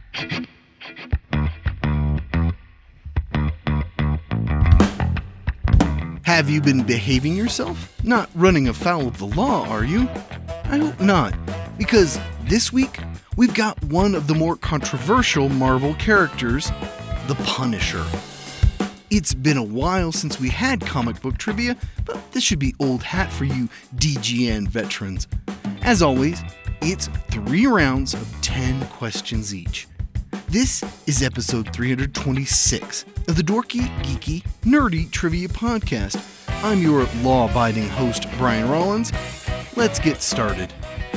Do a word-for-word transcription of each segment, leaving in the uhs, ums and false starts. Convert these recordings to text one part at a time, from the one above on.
Have you been behaving yourself? Not running afoul of the law, are you? I hope not, because this week we've got one of the more controversial Marvel characters, the Punisher. It's been a while since we had comic book trivia, but this should be old hat for you D G N veterans. As always, it's three rounds of ten questions each. This is episode three hundred twenty-six of the Dorky, Geeky, Nerdy Trivia Podcast. I'm your law-abiding host, Brian Rollins. Let's get started.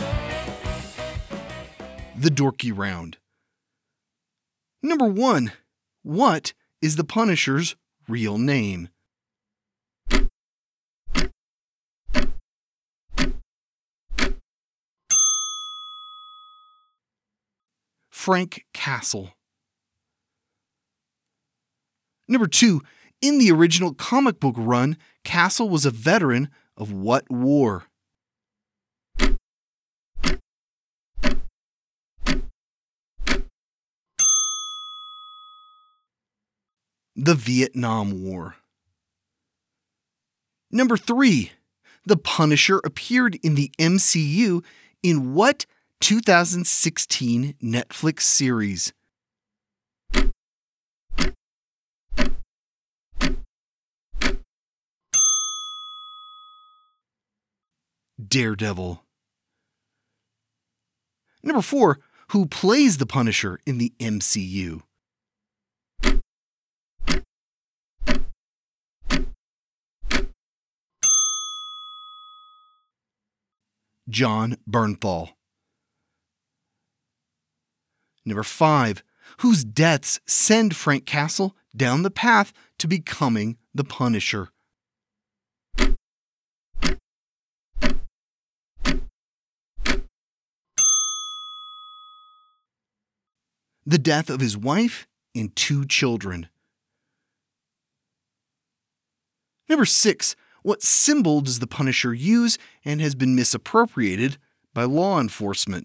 The Dorky Round. Number one. What is the Punisher's real name? Frank Castle. Number two. In the original comic book run, Castle was a veteran of what war? The Vietnam War. Number three. The Punisher appeared in the M C U in what two thousand sixteen Netflix series? Daredevil. Number four. Who plays the Punisher in the M C U? John Bernthal. Number five. Whose deaths send Frank Castle down the path to becoming the Punisher? The death of his wife and two children. Number six. What symbol does the Punisher use and has been misappropriated by law enforcement?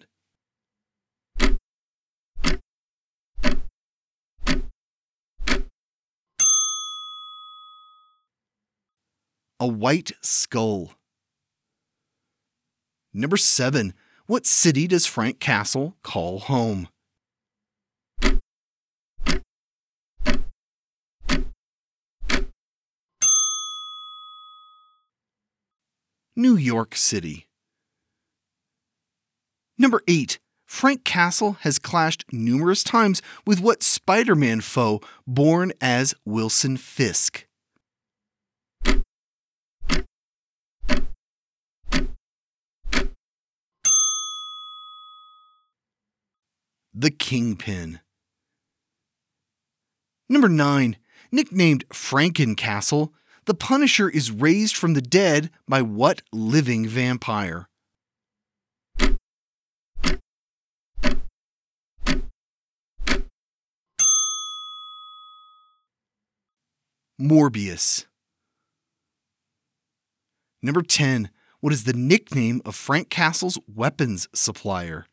A white skull. Number seven. What city does Frank Castle call home? New York City. Number eight. Frank Castle has clashed numerous times with what Spider-Man foe born as Wilson Fisk? The Kingpin. Number nine. Nicknamed Frankencastle, the Punisher is raised from the dead by what living vampire? Morbius. Number ten. What is the nickname of Frank Castle's weapons supplier?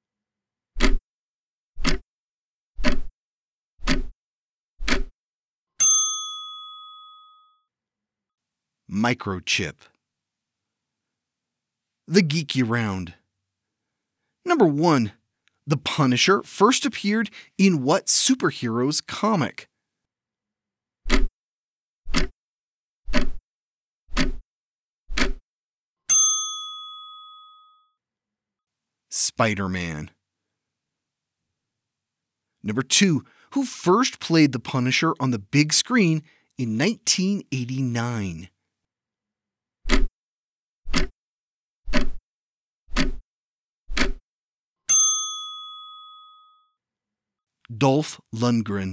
Microchip. The Geeky Round. Number one. The Punisher first appeared in what superhero's comic? Spider-Man. Number two. Who first played the Punisher on the big screen in nineteen eighty-nine? Dolph Lundgren.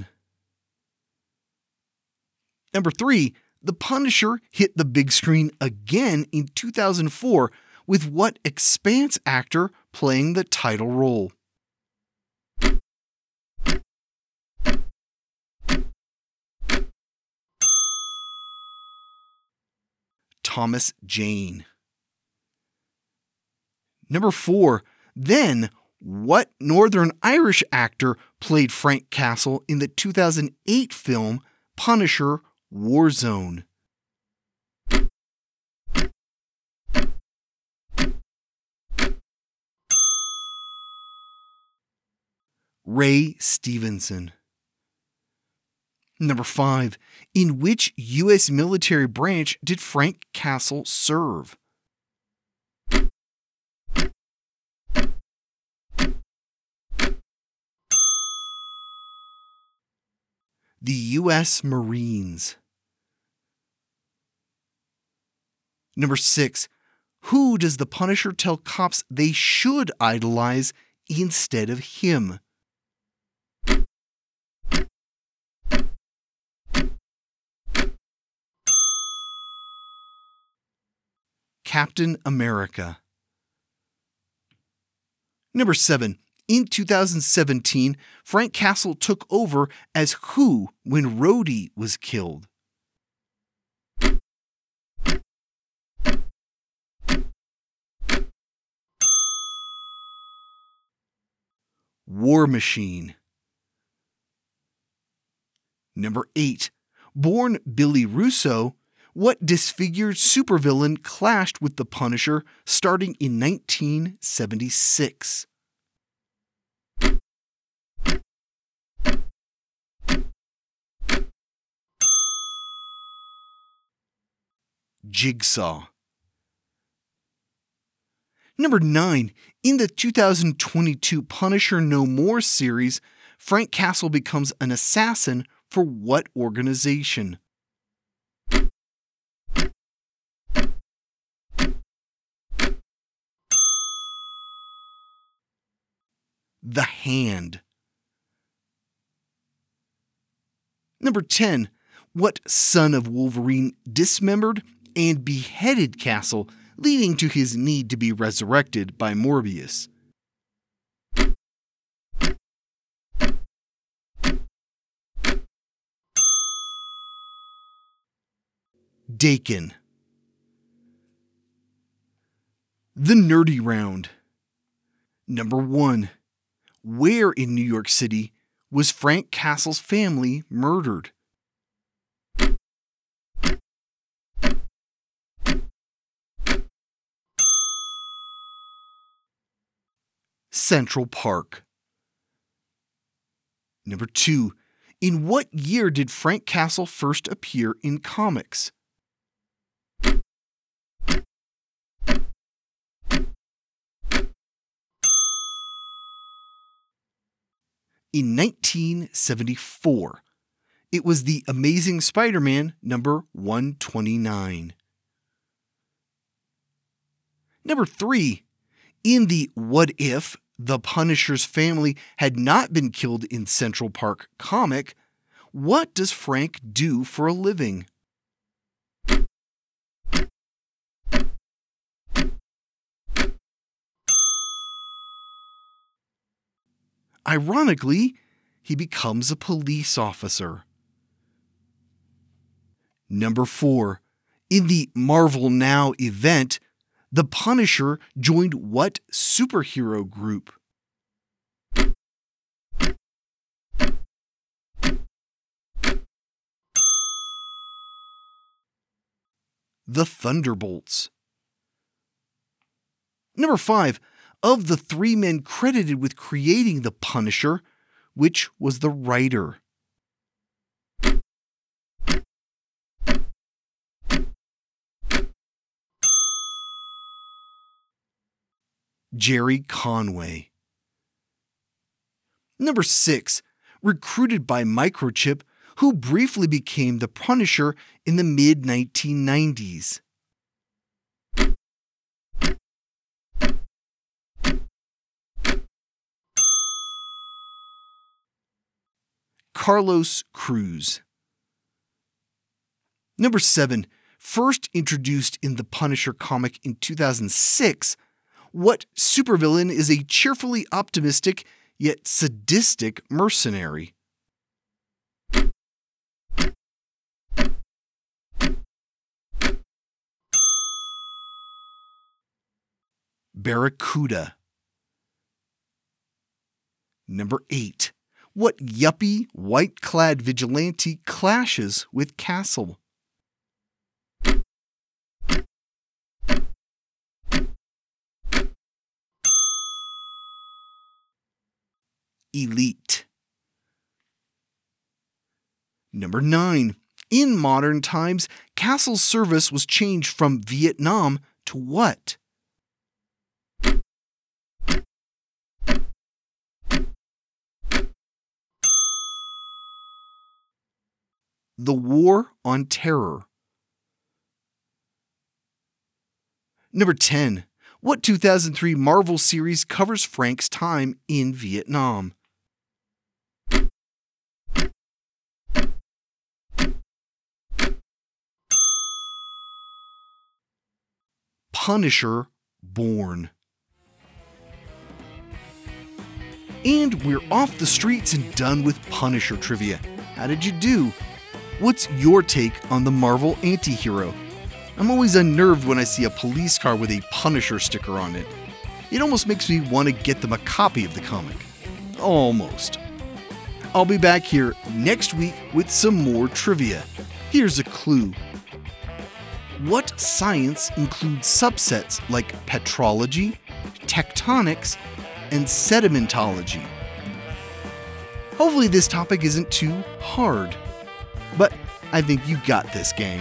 Number three. The Punisher hit the big screen again in two thousand four with what Expanse actor playing the title role? Thomas Jane. Number four. Then, What Northern Irish actor played Frank Castle in the two thousand eight film Punisher: Warzone? Ray Stevenson. Number five. In which U S military branch did Frank Castle serve? The U S Marines. Number six. Who does the Punisher tell cops they should idolize instead of him? Captain America. Number seven. In two thousand seventeen, Frank Castle took over as who when Rhodey was killed? War Machine. Number eight. Born Billy Russo, what disfigured supervillain clashed with the Punisher starting in nineteen seventy-six? Jigsaw. Number nine. In the two thousand twenty-two Punisher No More series, Frank Castle becomes an assassin for what organization? The Hand. Number ten. What son of Wolverine dismembered and beheaded Castle, leading to his need to be resurrected by Morbius? Dakin. The Nerdy Round. Number one. Where in New York City was Frank Castle's family murdered? Central Park. Number two. In what year did Frank Castle first appear in comics? In nineteen seventy-four. It was The Amazing Spider-Man number one twenty-nine. Number three. In the What If the Punisher's family had not been killed in Central Park comic, what does Frank do for a living? Ironically, he becomes a police officer. Number four. In the Marvel Now event, the Punisher joined what superhero group? The Thunderbolts. Number five. Of the three men credited with creating the Punisher, which was the writer? Jerry Conway. Number six. Recruited by Microchip, who briefly became the Punisher in the mid nineteen nineties. Carlos Cruz. Number seven. First introduced in the Punisher comic in two thousand six, what supervillain is a cheerfully optimistic yet sadistic mercenary? Barracuda. Number eight. What yuppie, white-clad vigilante clashes with Castle? Elite. Number nine. In modern times, Castle's service was changed from Vietnam to what? The War on Terror. Number ten. What two thousand three Marvel series covers Frank's time in Vietnam? Punisher: Born. And we're off the streets and done with Punisher trivia. How did you do? What's your take on the Marvel antihero? I'm always unnerved when I see a police car with a Punisher sticker on it. It almost makes me want to get them a copy of the comic. Almost. I'll be back here next week with some more trivia. Here's a clue. What science includes subsets like petrology, tectonics, and sedimentology? Hopefully this topic isn't too hard, but I think you got this, gang.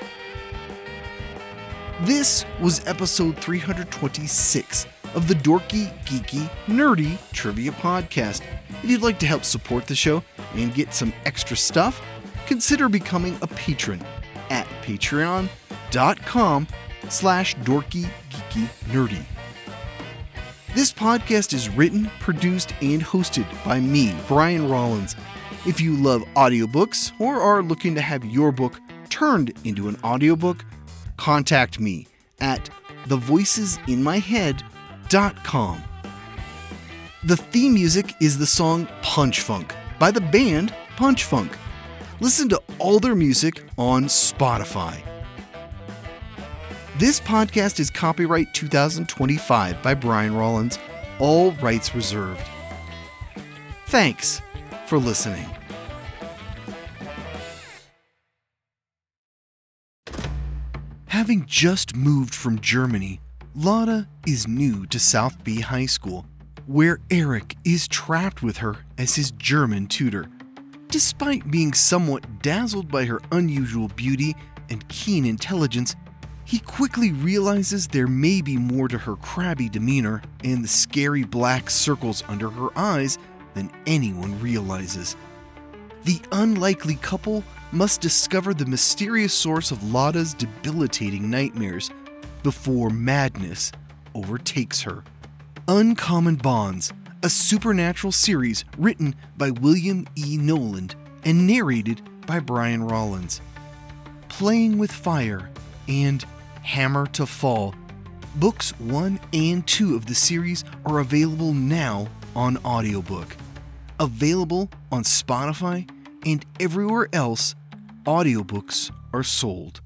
This was episode three hundred twenty-six of the Dorky, Geeky, Nerdy Trivia Podcast. If you'd like to help support the show and get some extra stuff, consider becoming a patron at patreon.com slash dorky, geeky, nerdy. This podcast is written, produced, and hosted by me, Brian Rollins. If you love audiobooks or are looking to have your book turned into an audiobook, contact me at the voices in my head dot com. The theme music is the song Punch Funk by the band Punch Funk. Listen to all their music on Spotify. This podcast is copyright two thousand twenty-five by Brian Rollins, all rights reserved. Thanks for listening. Having just moved from Germany, Lotta is new to South B High School, where Eric is trapped with her as his German tutor. Despite being somewhat dazzled by her unusual beauty and keen intelligence, he quickly realizes there may be more to her crabby demeanor and the scary black circles under her eyes than anyone realizes. The unlikely couple must discover the mysterious source of Lotta's debilitating nightmares before madness overtakes her. Uncommon Bonds, a supernatural series written by William E. Noland and narrated by Brian Rollins. Playing with Fire and Hammer to Fall. Books one and two of the series are available now on audiobook. Available on Spotify and everywhere else audiobooks are sold.